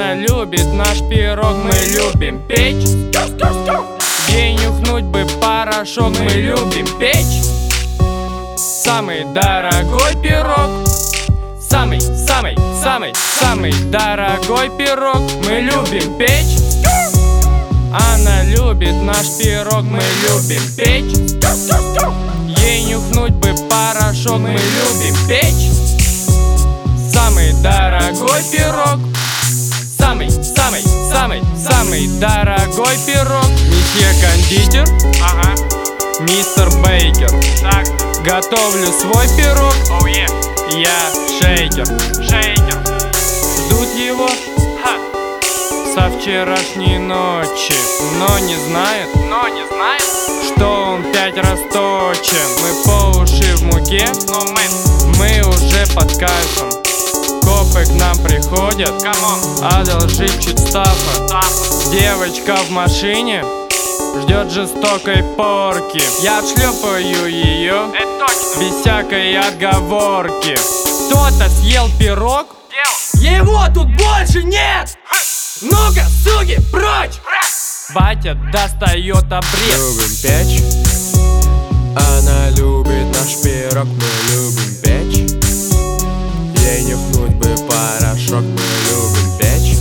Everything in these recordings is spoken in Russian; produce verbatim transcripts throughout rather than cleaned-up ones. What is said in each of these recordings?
Она любит наш пирог, мы любим печь. Ей нюхнуть бы порошок, мы любим печь. Самый дорогой пирог, самый, самый, самый, самый дорогой пирог, мы любим печь. Она любит наш пирог, мы любим печь. Ей нюхнуть бы порошок, мы любим печь. Самый дорогой пирог, самый, самый, самый, самый дорогой пирог. Месье кондитер, Ага, мистер Бейкер. так, Готовлю свой пирог, оу е, я шейкер. шейкер. Ждут его Ха, со вчерашней ночи, но не знают, но не знает, что он пять раз точен. Мы по уши в муке, но мы, мы уже под кайфом. Копы к нам приходят, камон, одолжить чуть стафа. так, Девочка в машине ждет жестокой порки. Я отшлепаю ее это точно, без всякой отговорки. Кто-то съел пирог, дел, его тут больше нет. Ну-ка, суки, прочь! Батя достает обрез. Любим печь, она любит наш пирог, мы любим печь. Ей нюхнуть бы порошок, мы любим печь.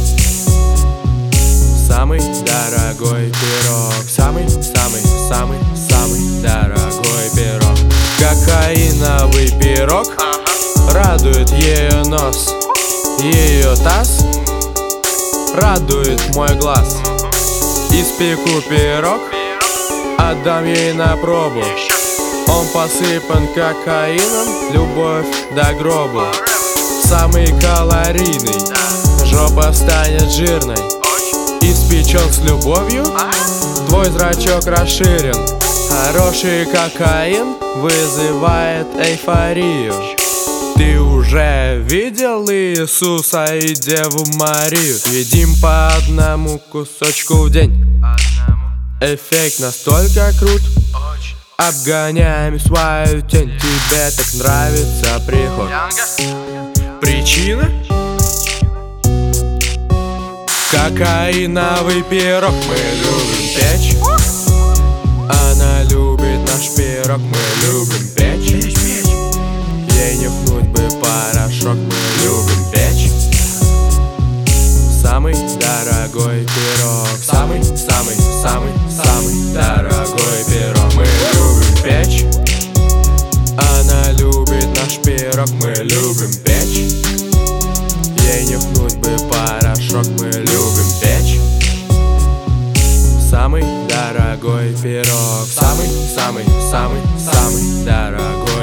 Самый дорогой пирог, самый, самый, самый, самый дорогой пирог. Кокаиновый пирог радует ее нос, ее таз радует мой глаз. Испеку пирог, отдам ей на пробу. Он посыпан кокаином, любовь до гроба. Самый калорийный, жопа станет жирной. Испечен с любовью, твой зрачок расширен. Хороший кокаин вызывает эйфорию. Ты уже видел Иисуса и Деву Марию? Едим по одному кусочку в день. Эффект настолько крут, обгоняем свою тень. Тебе так нравится приход. Причина? Кокаиновый пирог, мы любим печь. Она любит наш пирог, мы любим печь. Ей нюхнуть бы порошок, мы любим печь. Самый дорогой пирог, самый, самый, самый, самый дорогой пирог, мы любим печь. Она любит наш пирог, мы любим печь. Ей нюхнуть бы порошок, мы любим печь. Самый дорогой пирог, самый, самый, самый, самый дорогой